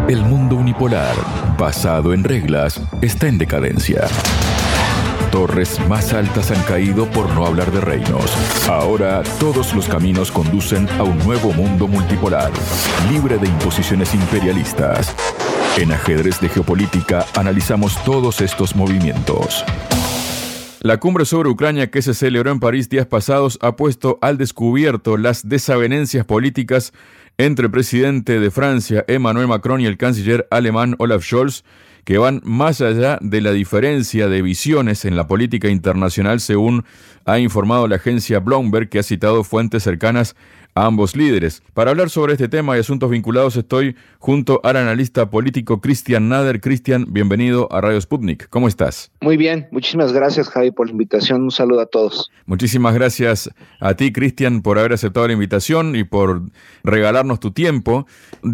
El mundo unipolar, basado en reglas, está en decadencia. Torres más altas han caído por no hablar de reinos. Ahora todos los caminos conducen a un nuevo mundo multipolar, libre de imposiciones imperialistas. En Ajedrez de Geopolítica analizamos todos estos movimientos. La cumbre sobre Ucrania que se celebró en París días pasados ha puesto al descubierto las desavenencias políticas entre el presidente de Francia, Emmanuel Macron, y el canciller alemán Olaf Scholz, que van más allá de la diferencia de visiones en la política internacional, según ha informado la agencia Bloomberg, que ha citado fuentes cercanas a ambos líderes. Para hablar sobre este tema y asuntos vinculados, estoy junto al analista político Cristian Nader. Cristian, bienvenido a Radio Sputnik. ¿Cómo estás? Muy bien, muchísimas gracias, Javi, por la invitación. Un saludo a todos. Muchísimas gracias a ti, Cristian, por haber aceptado la invitación y por regalarnos tu tiempo.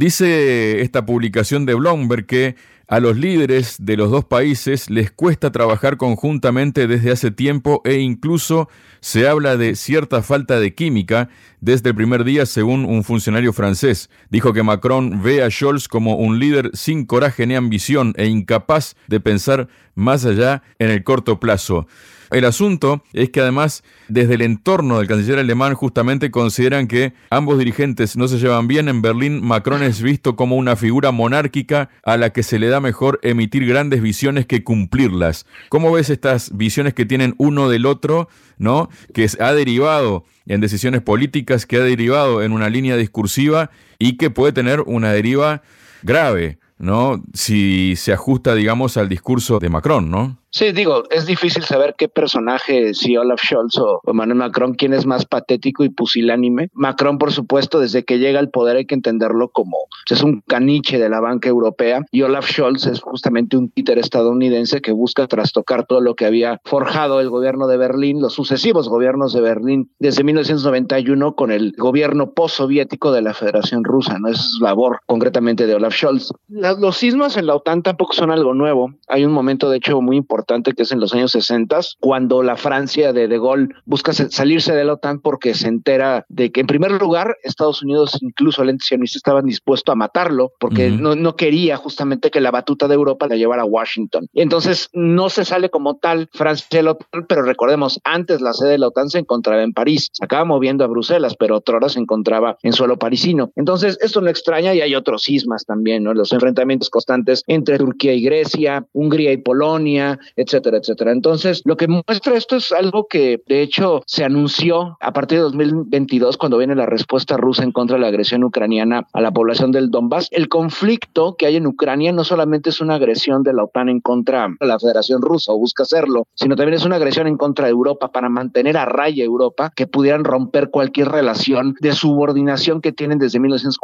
Dice esta publicación de Bloomberg que a los líderes de los dos países les cuesta trabajar conjuntamente desde hace tiempo e incluso se habla de cierta falta de química desde el primer día, según un funcionario francés. Dijo que Macron ve a Scholz como un líder sin coraje ni ambición e incapaz de pensar más allá en el corto plazo. El asunto es que además, desde el entorno del canciller alemán, justamente consideran que ambos dirigentes no se llevan bien. En Berlín, Macron es visto como una figura monárquica a la que se le da mejor emitir grandes visiones que cumplirlas. ¿Cómo ves estas visiones que tienen uno del otro, ¿no? Que ha derivado en decisiones políticas, que ha derivado en una línea discursiva y que puede tener una deriva grave, ¿no? Si se ajusta, digamos, al discurso de Macron, ¿no? Sí, digo, es difícil saber qué personaje, si Olaf Scholz o Emmanuel Macron, quién es más patético y pusilánime. Macron, por supuesto, desde que llega al poder hay que entenderlo como es un caniche de la banca europea, y Olaf Scholz es justamente un títere estadounidense que busca trastocar todo lo que había forjado el gobierno de Berlín, los sucesivos gobiernos de Berlín desde 1991 con el gobierno postsoviético de la Federación Rusa, ¿no? Esa es labor concretamente de Olaf Scholz. Los sismos en la OTAN tampoco son algo nuevo. Hay un momento, de hecho, muy importante que es en los años 60, cuando la Francia de Gaulle busca salirse de la OTAN porque se entera de que, en primer lugar, Estados Unidos, incluso el ente sionista, estaban dispuestos a matarlo porque no quería justamente que la batuta de Europa la llevara a Washington. Entonces no se sale como tal Francia de la OTAN, pero recordemos, antes la sede de la OTAN se encontraba en París, se acaba moviendo a Bruselas, pero otrora se encontraba en suelo parisino. Entonces esto no extraña, y hay otros sismas también, ¿no? Los enfrentamientos constantes entre Turquía y Grecia, Hungría y Polonia, etcétera, etcétera. Entonces, lo que muestra esto es algo que, de hecho, se anunció a partir de 2022, cuando viene la respuesta rusa en contra de la agresión ucraniana a la población del Donbass. El conflicto que hay en Ucrania no solamente es una agresión de la OTAN en contra de la Federación Rusa, o busca hacerlo, sino también es una agresión en contra de Europa para mantener a raya Europa, que pudieran romper cualquier relación de subordinación que tienen desde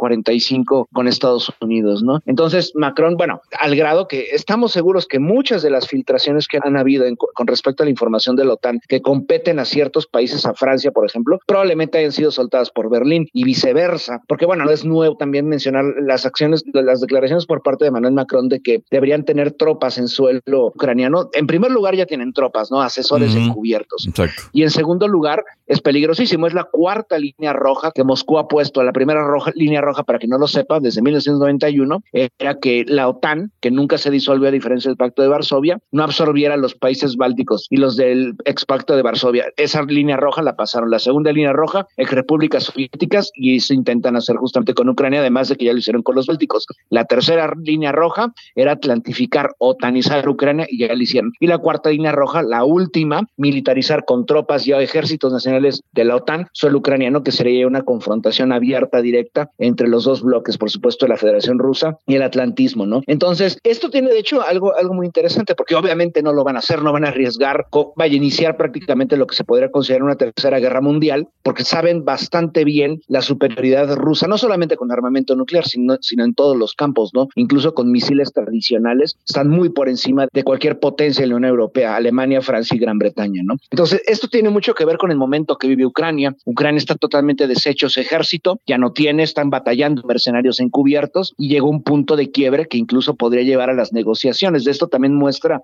1945 con Estados Unidos, ¿no? Entonces, Macron, bueno, al grado que estamos seguros que muchas de las filtraciones que han habido con respecto a la información de la OTAN que competen a ciertos países, a Francia, por ejemplo, probablemente hayan sido soltadas por Berlín y viceversa, porque bueno, no es nuevo también mencionar las declaraciones por parte de Emmanuel Macron de que deberían tener tropas en suelo ucraniano. En primer lugar, ya tienen tropas, ¿no? Asesores encubiertos. Exacto. Y en segundo lugar, es peligrosísimo, es la cuarta línea roja que Moscú ha puesto. La primera línea roja, para que no lo sepa, desde 1991, era que la OTAN, que nunca se disolvió a diferencia del Pacto de Varsovia, no absorbiera a los países bálticos y los del ex Pacto de Varsovia. Esa línea roja la pasaron. La segunda línea roja, ex repúblicas soviéticas, y eso intentan hacer justamente con Ucrania, además de que ya lo hicieron con los bálticos. La tercera línea roja era atlantificar, otanizar Ucrania, y ya lo hicieron. Y la cuarta línea roja, la última, militarizar con tropas y ejércitos nacionales de la OTAN suelo ucraniano, que sería una confrontación abierta, directa, entre los dos bloques, por supuesto, la Federación Rusa y el atlantismo, ¿no? Entonces, esto tiene, de hecho, algo muy interesante, porque obviamente no lo van a hacer, no van a arriesgar, vaya a iniciar prácticamente lo que se podría considerar una tercera guerra mundial, porque saben bastante bien la superioridad rusa, no solamente con armamento nuclear, sino en todos los campos, ¿no? Incluso con misiles tradicionales, están muy por encima de cualquier potencia de la Unión Europea, Alemania, Francia y Gran Bretaña, ¿no? Entonces, esto tiene mucho que ver con el momento que vive Ucrania. Ucrania está totalmente deshecho su ejército, ya no tiene, están batallando mercenarios encubiertos, y llegó un punto de quiebre que incluso podría llevar a las negociaciones. De esto también ha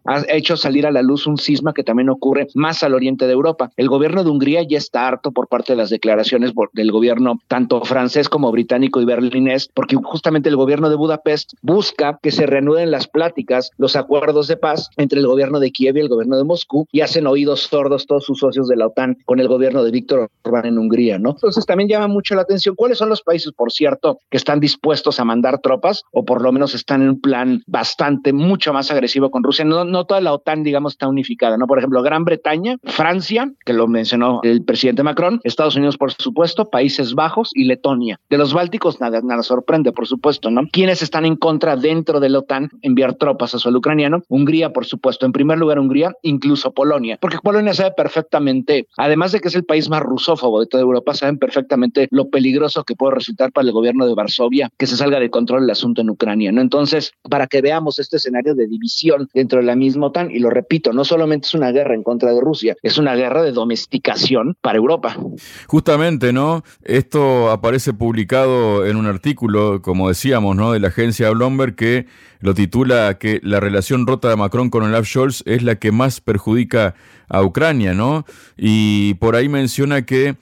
hecho salir a la luz un cisma que también ocurre más al oriente de Europa. El gobierno de Hungría ya está harto por parte de las declaraciones del gobierno tanto francés como británico y berlinés, porque justamente el gobierno de Budapest busca que se reanuden las pláticas, los acuerdos de paz entre el gobierno de Kiev y el gobierno de Moscú, y hacen oídos sordos todos sus socios de la OTAN con el gobierno de Víctor Orbán en Hungría, ¿no? Entonces también llama mucho la atención cuáles son los países, por cierto, que están dispuestos a mandar tropas, o por lo menos están en un plan bastante, mucho más agresivo con Rusia. No toda la OTAN, digamos, está unificada, ¿no? Por ejemplo, Gran Bretaña, Francia, que lo mencionó el presidente Macron, Estados Unidos, por supuesto, Países Bajos y Letonia. De los bálticos nada sorprende, por supuesto, ¿no? ¿Quiénes están en contra dentro de la OTAN enviar tropas a suelo ucraniano? Hungría, por supuesto. En primer lugar, Hungría, incluso Polonia, porque Polonia sabe perfectamente, además de que es el país más rusófobo de toda Europa, saben perfectamente lo peligroso que puede resultar para el gobierno de Varsovia que se salga de control el asunto en Ucrania, ¿no? Entonces, para que veamos este escenario de división dentro de la misma OTAN, y lo repito, no solamente es una guerra en contra de Rusia, es una guerra de domesticación para Europa. Justamente, ¿no? Esto aparece publicado en un artículo, como decíamos, ¿no?, de la agencia Bloomberg, que lo titula que la relación rota de Macron con Olaf Scholz es la que más perjudica a Ucrania, ¿no? Y por ahí menciona que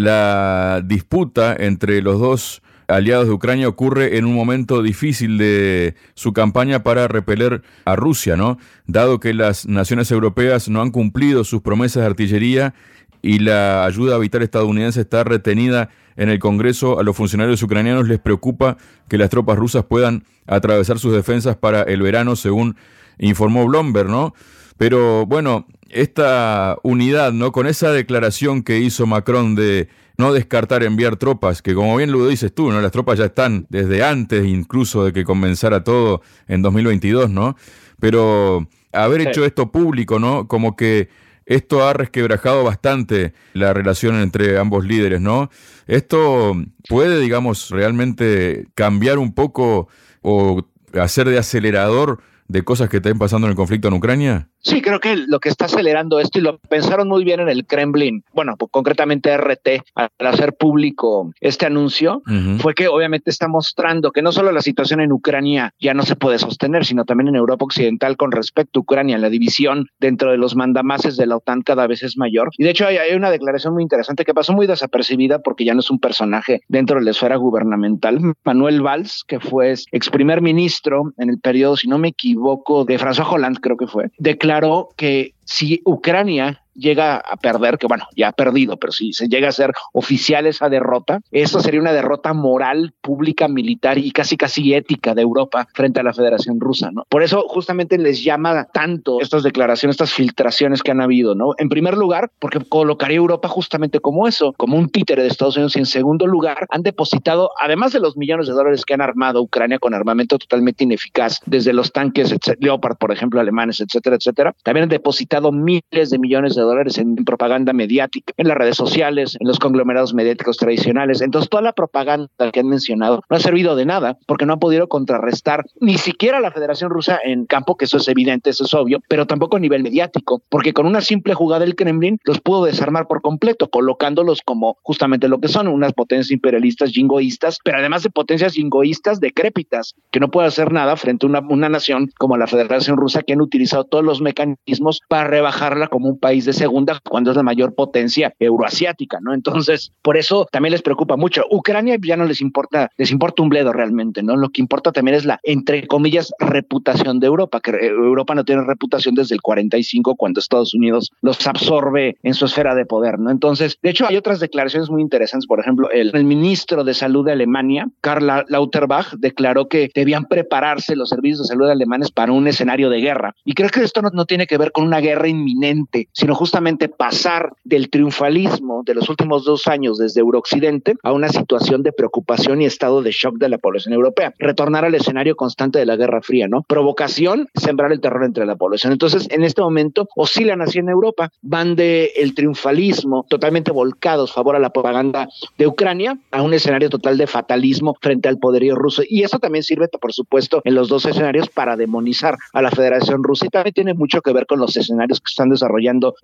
la disputa entre los dos aliados de Ucrania ocurre en un momento difícil de su campaña para repeler a Rusia, ¿no? Dado que las naciones europeas no han cumplido sus promesas de artillería y la ayuda vital estadounidense está retenida en el Congreso, a los funcionarios ucranianos les preocupa que las tropas rusas puedan atravesar sus defensas para el verano, según informó Bloomberg, ¿no? Pero bueno, esta unidad, ¿no?, con esa declaración que hizo Macron de no descartar enviar tropas, que como bien lo dices tú, ¿no?, las tropas ya están desde antes incluso de que comenzara todo en 2022, ¿no? Pero haber hecho esto público, ¿no?, como que esto ha resquebrajado bastante la relación entre ambos líderes, ¿no? Esto puede, digamos, realmente cambiar un poco o hacer de acelerador de cosas que estén pasando en el conflicto en Ucrania. Sí, creo que lo que está acelerando esto, y lo pensaron muy bien en el Kremlin, bueno, pues concretamente RT, al hacer público este anuncio, fue que obviamente está mostrando que no solo la situación en Ucrania ya no se puede sostener, sino también en Europa Occidental con respecto a Ucrania, la división dentro de los mandamases de la OTAN cada vez es mayor. Y de hecho hay una declaración muy interesante que pasó muy desapercibida porque ya no es un personaje dentro de la esfera gubernamental. Manuel Valls, que fue ex primer ministro en el periodo, si no me equivoco, de François Hollande, creo que fue, declaró que si Ucrania llega a perder, que bueno, ya ha perdido, pero si se llega a ser oficial esa derrota, eso sería una derrota moral, pública, militar y casi ética de Europa frente a la Federación Rusa, ¿no? Por eso justamente les llama tanto estas declaraciones, estas filtraciones que han habido, ¿no? En primer lugar, porque colocaría a Europa justamente como eso, como un títere de Estados Unidos, y en segundo lugar, han depositado, además de los millones de dólares que han armado Ucrania con armamento totalmente ineficaz, desde los tanques Leopard, por ejemplo, alemanes, etcétera, también han depositado miles de millones de dólares en propaganda mediática, en las redes sociales, en los conglomerados mediáticos tradicionales. Entonces, toda la propaganda que han mencionado no ha servido de nada porque no han podido contrarrestar ni siquiera a la Federación Rusa en campo, que eso es evidente, eso es obvio, pero tampoco a nivel mediático, porque con una simple jugada del Kremlin los pudo desarmar por completo, colocándolos como justamente lo que son, unas potencias imperialistas jingoístas, pero además de potencias jingoístas decrépitas, que no puede hacer nada frente a una nación como la Federación Rusa, que han utilizado todos los mecanismos para rebajarla como un país de segunda cuando es la mayor potencia euroasiática, ¿no? Entonces, por eso también les preocupa mucho. Ucrania ya no les importa un bledo realmente, ¿no? Lo que importa también es la, entre comillas, reputación de Europa, que Europa no tiene reputación desde el 45, cuando Estados Unidos los absorbe en su esfera de poder, ¿no? Entonces, de hecho, hay otras declaraciones muy interesantes. Por ejemplo, el ministro de Salud de Alemania, Karl Lauterbach, declaró que debían prepararse los servicios de salud alemanes para un escenario de guerra. Y creo que esto no tiene que ver con una guerra inminente, sino justamente pasar del triunfalismo de los últimos 2 años desde Eurooccidente a una situación de preocupación y estado de shock de la población europea. Retornar al escenario constante de la Guerra Fría, ¿no? Provocación, sembrar el terror entre la población. Entonces, en este momento, oscilan así en Europa, van del triunfalismo totalmente volcados a favor a la propaganda de Ucrania a un escenario total de fatalismo frente al poderío ruso. Y eso también sirve, por supuesto, en los dos escenarios para demonizar a la Federación Rusa, y también tiene mucho que ver con los escenarios que están desarrollando en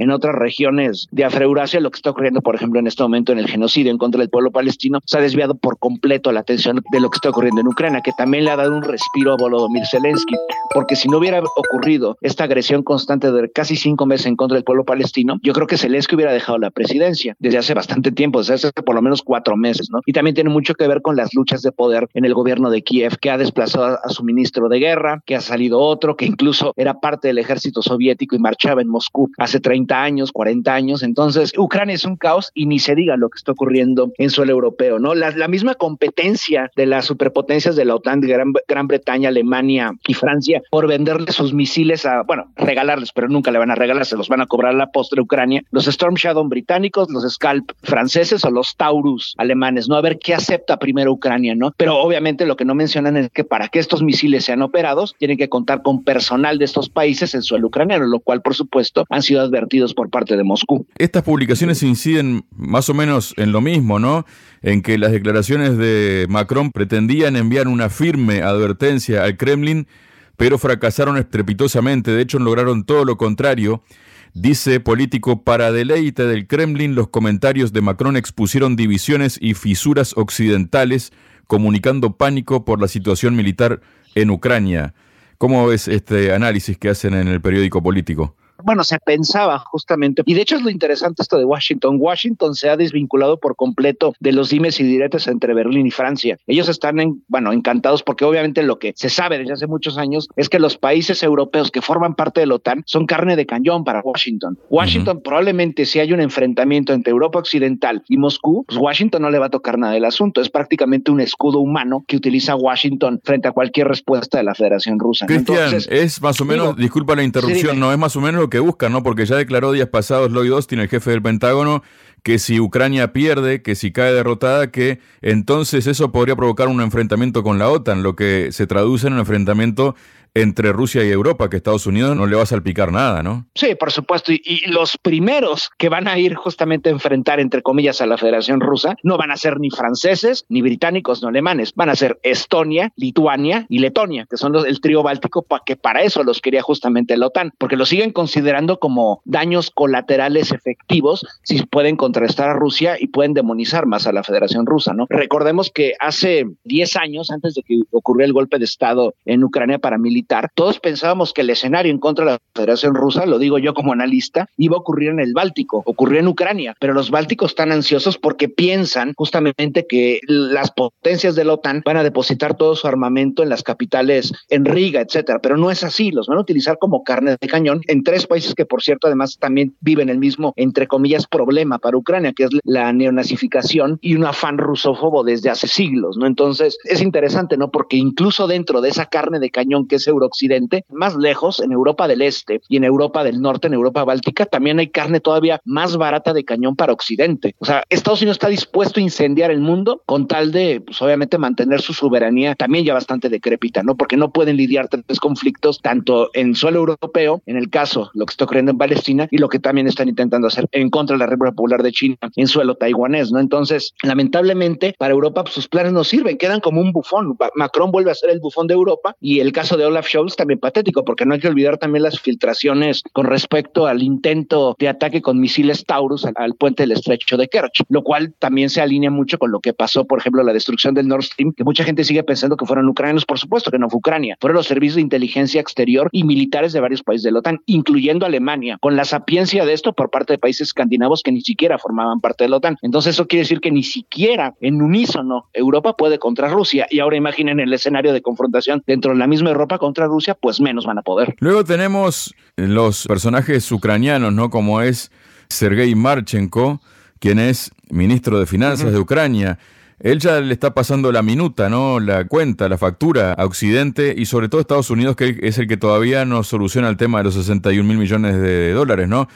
en otras regiones de Afroeurasia, lo que está ocurriendo, por ejemplo, en este momento en el genocidio en contra del pueblo palestino, se ha desviado por completo la atención de lo que está ocurriendo en Ucrania, que también le ha dado un respiro a Volodymyr Zelensky, porque si no hubiera ocurrido esta agresión constante de casi 5 meses en contra del pueblo palestino, yo creo que Zelensky hubiera dejado la presidencia desde hace bastante tiempo, desde hace por lo menos 4 meses, ¿no? Y también tiene mucho que ver con las luchas de poder en el gobierno de Kiev, que ha desplazado a su ministro de guerra, que ha salido otro, que incluso era parte del ejército soviético y marchaba en Moscú hace 30 años, 40 años. Entonces, Ucrania es un caos y ni se diga lo que está ocurriendo en suelo europeo, ¿no? La misma competencia de las superpotencias de la OTAN, de Gran Bretaña, Alemania y Francia, por venderle sus misiles regalarles, pero nunca le van a regalar, se los van a cobrar a la postre a Ucrania, los Storm Shadow británicos, los Scalp franceses o los Taurus alemanes, ¿no? A ver qué acepta primero Ucrania, ¿no? Pero obviamente lo que no mencionan es que para que estos misiles sean operados, tienen que contar con personal de estos países en suelo ucraniano, lo cual, por supuesto, han sido advertidos por parte de Moscú. Estas publicaciones inciden más o menos en lo mismo, ¿no? En que las declaraciones de Macron pretendían enviar una firme advertencia al Kremlin, pero fracasaron estrepitosamente. De hecho, lograron todo lo contrario. Dice Político: para deleite del Kremlin, los comentarios de Macron expusieron divisiones y fisuras occidentales, comunicando pánico por la situación militar en Ucrania. ¿Cómo ves este análisis que hacen en el periódico Político? Bueno, se pensaba justamente, y de hecho es lo interesante esto de Washington. Washington se ha desvinculado por completo de los dimes y diretes entre Berlín y Francia. Ellos están encantados porque obviamente lo que se sabe desde hace muchos años es que los países europeos que forman parte de la OTAN son carne de cañón para Washington. Washington probablemente, si hay un enfrentamiento entre Europa Occidental y Moscú, pues Washington no le va a tocar nada del asunto. Es prácticamente un escudo humano que utiliza Washington frente a cualquier respuesta de la Federación Rusa. Cristian, entonces, es más o menos, disculpa la interrupción, sí, no es más o menos lo que buscan, ¿no? Porque ya declaró días pasados Lloyd Austin, el jefe del Pentágono, que si Ucrania pierde, que si cae derrotada, que entonces eso podría provocar un enfrentamiento con la OTAN, lo que se traduce en un enfrentamiento entre Rusia y Europa, que Estados Unidos no le va a salpicar nada, ¿no? Sí, por supuesto, y los primeros que van a ir justamente a enfrentar, entre comillas, a la Federación Rusa, no van a ser ni franceses, ni británicos, ni alemanes, van a ser Estonia, Lituania y Letonia, que son el trío báltico, que para eso los quería justamente la OTAN, porque lo siguen considerando como daños colaterales efectivos si pueden contrarrestar a Rusia y pueden demonizar más a la Federación Rusa, ¿no? Recordemos que hace 10 años, antes de que ocurriera el golpe de Estado en Ucrania paramilitar, todos pensábamos que el escenario en contra de la Federación Rusa, lo digo yo como analista, iba a ocurrir en el Báltico, ocurrió en Ucrania, pero los bálticos están ansiosos porque piensan justamente que las potencias de la OTAN van a depositar todo su armamento en las capitales, en Riga, etcétera, pero no es así, los van a utilizar como carne de cañón en 3 países que, por cierto, además también viven el mismo, entre comillas, problema para Ucrania, que es la neonazificación y un afán rusófobo desde hace siglos, ¿no? Entonces, es interesante, ¿no? Porque incluso dentro de esa carne de cañón que es Eurooccidente, más lejos, en Europa del Este y en Europa del Norte, en Europa Báltica, también hay carne todavía más barata de cañón para Occidente. O sea, Estados Unidos está dispuesto a incendiar el mundo con tal de, pues obviamente, mantener su soberanía también ya bastante decrépita, ¿no? Porque no pueden lidiar 3 conflictos, tanto en suelo europeo, en el caso, lo que está ocurriendo en Palestina, y lo que también están intentando hacer en contra de la República Popular de China, en suelo taiwanés, ¿no? Entonces, lamentablemente, para Europa, pues, sus planes no sirven, quedan como un bufón. Macron vuelve a ser el bufón de Europa, y el caso de Olaf Scholz también patético, porque no hay que olvidar también las filtraciones con respecto al intento de ataque con misiles Taurus al puente del estrecho de Kerch, lo cual también se alinea mucho con lo que pasó, por ejemplo, la destrucción del Nord Stream, que mucha gente sigue pensando que fueron ucranianos. Por supuesto que no fue Ucrania, fueron los servicios de inteligencia exterior y militares de varios países de la OTAN, incluyendo Alemania, con la sapiencia de esto por parte de países escandinavos que ni siquiera formaban parte de la OTAN. Entonces eso quiere decir que ni siquiera en unísono Europa puede contra Rusia, y ahora imaginen el escenario de confrontación dentro de la misma Europa contra Rusia, pues menos van a poder. Luego tenemos los personajes ucranianos, ¿no? Como es Sergei Marchenko, quien es ministro de Finanzas de Ucrania. Él ya le está pasando la minuta, ¿no? La cuenta, la factura a Occidente y sobre todo a Estados Unidos, que es el que todavía no soluciona el tema de los 61.000 millones de dólares, ¿no?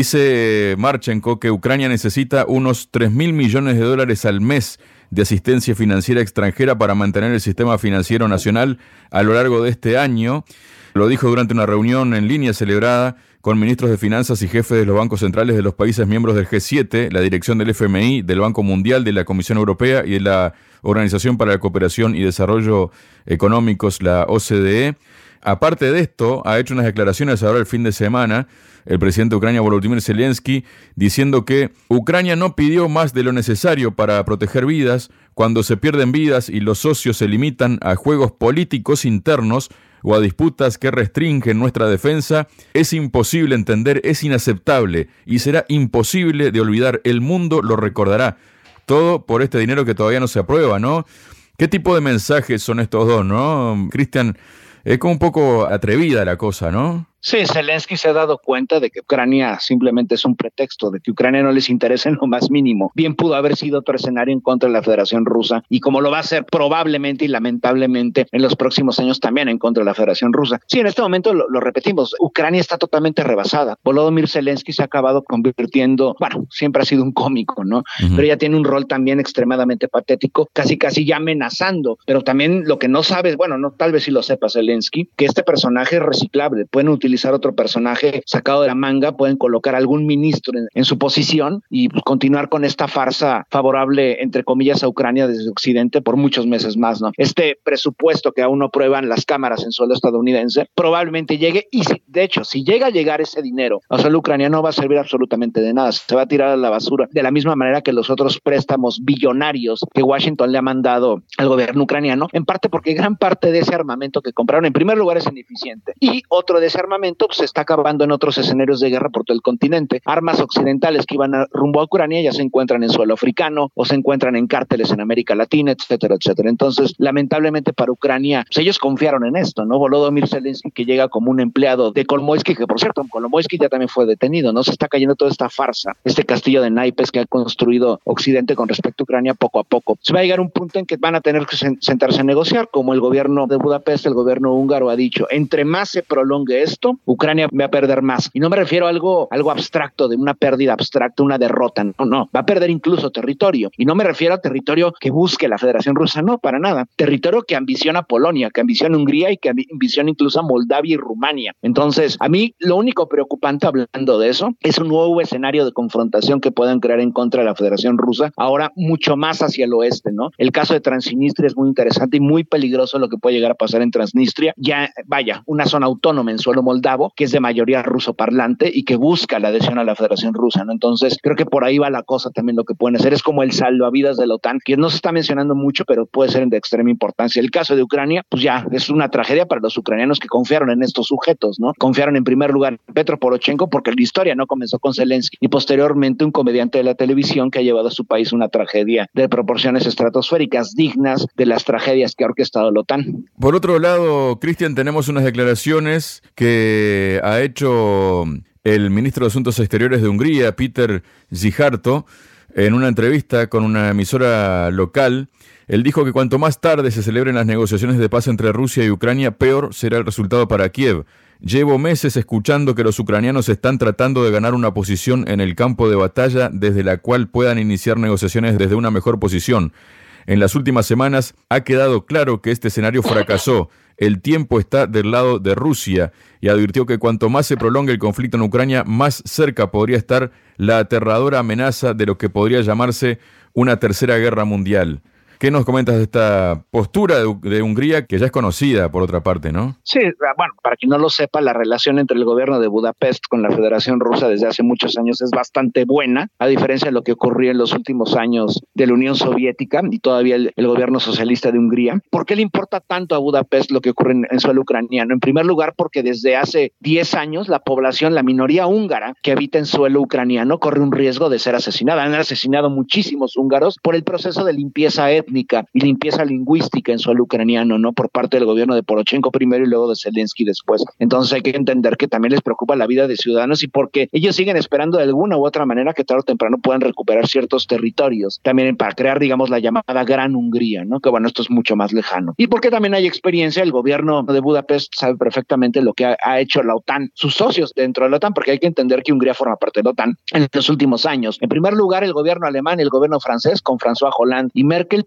Dice Marchenko que Ucrania necesita unos 3.000 millones de dólares al mes de asistencia financiera extranjera para mantener el sistema financiero nacional a lo largo de este año. Lo dijo durante una reunión en línea celebrada con ministros de finanzas y jefes de los bancos centrales de los países miembros del G7, la dirección del FMI, del Banco Mundial, de la Comisión Europea y de la Organización para la Cooperación y Desarrollo Económicos, la OCDE. Aparte de esto, ha hecho unas declaraciones ahora el fin de semana, el presidente de Ucrania, Volodymyr Zelensky, diciendo que Ucrania no pidió más de lo necesario para proteger vidas. Cuando se pierden vidas y los socios se limitan a juegos políticos internos o a disputas que restringen nuestra defensa, es imposible entender, es inaceptable y será imposible de olvidar. El mundo lo recordará. Todo por este dinero que todavía no se aprueba, ¿no? ¿Qué tipo de mensajes son estos dos, no? Cristian, es como un poco atrevida la cosa, ¿no? Sí, Zelensky se ha dado cuenta de que Ucrania simplemente es un pretexto, de que Ucrania no les interesa en lo más mínimo. Bien pudo haber sido otro escenario en contra de la Federación Rusa y como lo va a ser probablemente y lamentablemente en los próximos años también en contra de la Federación Rusa. Sí, en este momento lo repetimos, Ucrania está totalmente rebasada. Volodymyr Zelensky se ha acabado convirtiendo, bueno, siempre ha sido un cómico, ¿no? Pero ya tiene un rol también extremadamente patético, casi ya amenazando. Pero también lo que no sabes, bueno, no, tal vez sí lo sepa Zelensky, que este personaje es reciclable, pueden utilizar otro personaje sacado de la manga, pueden colocar algún ministro en su posición y pues, continuar con esta farsa favorable, entre comillas, a Ucrania desde Occidente por muchos meses más, ¿no? Este presupuesto que aún no prueban las cámaras en suelo estadounidense probablemente llegue y de hecho, si llega a llegar ese dinero a suelo ucraniano no va a servir absolutamente de nada, se va a tirar a la basura de la misma manera que los otros préstamos billonarios que Washington le ha mandado al gobierno ucraniano, en parte porque gran parte de ese armamento que compraron en primer lugar es ineficiente y otro de ese armamento se está acabando en otros escenarios de guerra por todo el continente. Armas occidentales que iban rumbo a Ucrania ya se encuentran en suelo africano o se encuentran en cárteles en América Latina, etcétera, etcétera. Entonces, lamentablemente para Ucrania, pues ellos confiaron en esto, ¿no? Volodymyr Zelensky, que llega como un empleado de Kolomoisky, que por cierto, Kolomoisky ya también fue detenido, ¿no? Se está cayendo toda esta farsa, este castillo de naipes que ha construido Occidente con respecto a Ucrania poco a poco. Se va a llegar un punto en que van a tener que sentarse a negociar, como el gobierno de Budapest, el gobierno húngaro ha dicho, entre más se prolongue esto, Ucrania va a perder más. Y no me refiero a algo abstracto, de una pérdida abstracta, una derrota. No. Va a perder incluso territorio. Y no me refiero a territorio que busque la Federación Rusa, no, para nada. Territorio que ambiciona Polonia, que ambiciona Hungría y que ambiciona incluso a Moldavia y Rumania. Entonces, a mí lo único preocupante hablando de eso es un nuevo escenario de confrontación que puedan crear en contra de la Federación Rusa, ahora mucho más hacia el oeste, ¿no? El caso de Transnistria es muy interesante y muy peligroso lo que puede llegar a pasar en Transnistria. Ya, vaya, una zona autónoma en suelo moldavo, que es de mayoría ruso parlante y que busca la adhesión a la Federación Rusa, ¿no? Entonces, creo que por ahí va la cosa también lo que pueden hacer. Es como el salvavidas de la OTAN, que no se está mencionando mucho, pero puede ser de extrema importancia. El caso de Ucrania, pues ya, es una tragedia para los ucranianos que confiaron en estos sujetos, ¿no? Confiaron en primer lugar en Petro Poroshenko porque la historia no comenzó con Zelensky y posteriormente un comediante de la televisión que ha llevado a su país una tragedia de proporciones estratosféricas dignas de las tragedias que ha orquestado la OTAN. Por otro lado, Cristian, tenemos unas declaraciones que ha hecho el ministro de Asuntos Exteriores de Hungría, Péter Szijjártó, en una entrevista con una emisora local. Él dijo que cuanto más tarde se celebren las negociaciones de paz entre Rusia y Ucrania, peor será el resultado para Kiev. Llevo meses escuchando que los ucranianos están tratando de ganar una posición en el campo de batalla desde la cual puedan iniciar negociaciones desde una mejor posición. En las últimas semanas ha quedado claro que este escenario fracasó. El tiempo está del lado de Rusia y advirtió que cuanto más se prolongue el conflicto en Ucrania, más cerca podría estar la aterradora amenaza de lo que podría llamarse una tercera guerra mundial. ¿Qué nos comentas de esta postura de Hungría, que ya es conocida por otra parte, no? Sí, bueno, para quien no lo sepa, la relación entre el gobierno de Budapest con la Federación Rusa desde hace muchos años es bastante buena, a diferencia de lo que ocurrió en los últimos años de la Unión Soviética y todavía el gobierno socialista de Hungría. ¿Por qué le importa tanto a Budapest lo que ocurre en suelo ucraniano? En primer lugar, porque desde hace 10 años la población, la minoría húngara que habita en suelo ucraniano corre un riesgo de ser asesinada. Han asesinado muchísimos húngaros por el proceso de limpieza étnica y limpieza lingüística en suelo ucraniano, ¿no? Por parte del gobierno de Poroshenko primero y luego de Zelensky después. Entonces hay que entender que también les preocupa la vida de ciudadanos y porque ellos siguen esperando de alguna u otra manera que tarde o temprano puedan recuperar ciertos territorios, también para crear, digamos, la llamada Gran Hungría, ¿no? Que bueno, esto es mucho más lejano. Y porque también hay experiencia, el gobierno de Budapest sabe perfectamente lo que ha hecho la OTAN, sus socios dentro de la OTAN, porque hay que entender que Hungría forma parte de la OTAN en los últimos años. En primer lugar, el gobierno alemán y el gobierno francés, con François Hollande y Merkel,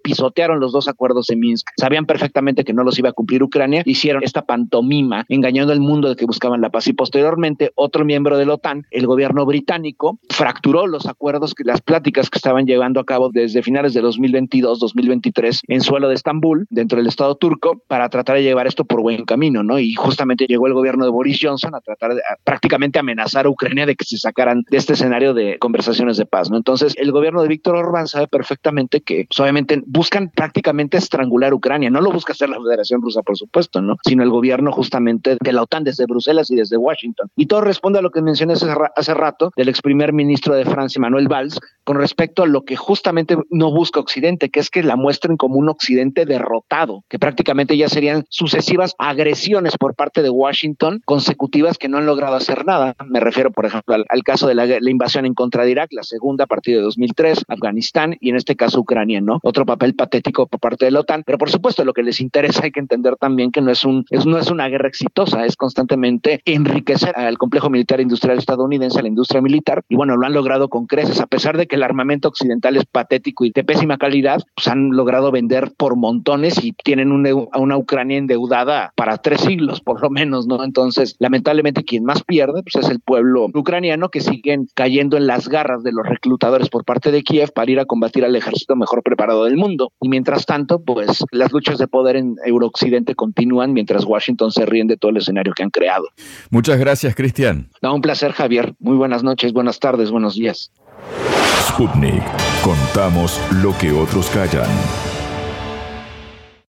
pisotearon los 2 acuerdos de Minsk, sabían perfectamente que no los iba a cumplir Ucrania, hicieron esta pantomima engañando al mundo de que buscaban la paz, y posteriormente otro miembro de la OTAN, el gobierno británico, fracturó los acuerdos, las pláticas que estaban llevando a cabo desde finales de 2022-2023 en suelo de Estambul, dentro del Estado turco, para tratar de llevar esto por buen camino, ¿no? Y justamente llegó el gobierno de Boris Johnson a tratar de prácticamente amenazar a Ucrania de que se sacaran de este escenario de conversaciones de paz, ¿no? Entonces, el gobierno de Víctor Orbán sabe perfectamente que, pues, obviamente, buscan prácticamente estrangular a Ucrania. No lo busca hacer la Federación Rusa, por supuesto, ¿no? Sino el gobierno justamente de la OTAN desde Bruselas y desde Washington. Y todo responde a lo que mencioné hace rato del ex primer ministro de Francia, Manuel Valls, con respecto a lo que justamente no busca Occidente, que es que la muestren como un Occidente derrotado, que prácticamente ya serían sucesivas agresiones por parte de Washington consecutivas que no han logrado hacer nada. Me refiero, por ejemplo, al caso de la invasión en contra de Irak, la segunda a partir de 2003, Afganistán y en este caso Ucrania, ¿no? Otro papel patético por parte de la OTAN, pero por supuesto lo que les interesa hay que entender también que no es una guerra exitosa, es constantemente enriquecer al complejo militar industrial estadounidense, a la industria militar, y bueno, lo han logrado con creces, a pesar de que el armamento occidental es patético y de pésima calidad, pues han logrado vender por montones y tienen a una Ucrania endeudada para 3 siglos por lo menos, ¿no? Entonces, lamentablemente quien más pierde pues es el pueblo ucraniano, que siguen cayendo en las garras de los reclutadores por parte de Kiev para ir a combatir al ejército mejor preparado del mundo. Y mientras tanto, pues las luchas de poder en Eurooccidente continúan mientras Washington se ríe de todo el escenario que han creado. Muchas gracias, Cristian. No, un placer, Javier. Muy buenas noches, buenas tardes, buenos días. Sputnik. Contamos lo que otros callan.